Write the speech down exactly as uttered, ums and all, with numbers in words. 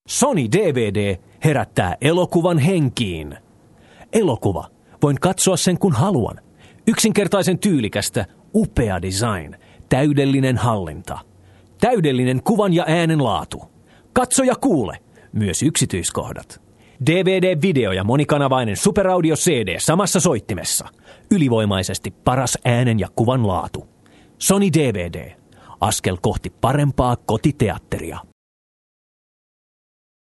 Sony D V D herättää elokuvan henkiin. Elokuva. Voin katsoa sen kun haluan. Yksinkertaisen tyylikästä, upea design, täydellinen hallinta. Täydellinen kuvan ja äänen laatu. Katso ja kuule, myös yksityiskohdat. D V D-video ja monikanavainen superaudio C D samassa soittimessa. Ylivoimaisesti paras äänen ja kuvan laatu. Sony D V D. Askel kohti parempaa kotiteatteria.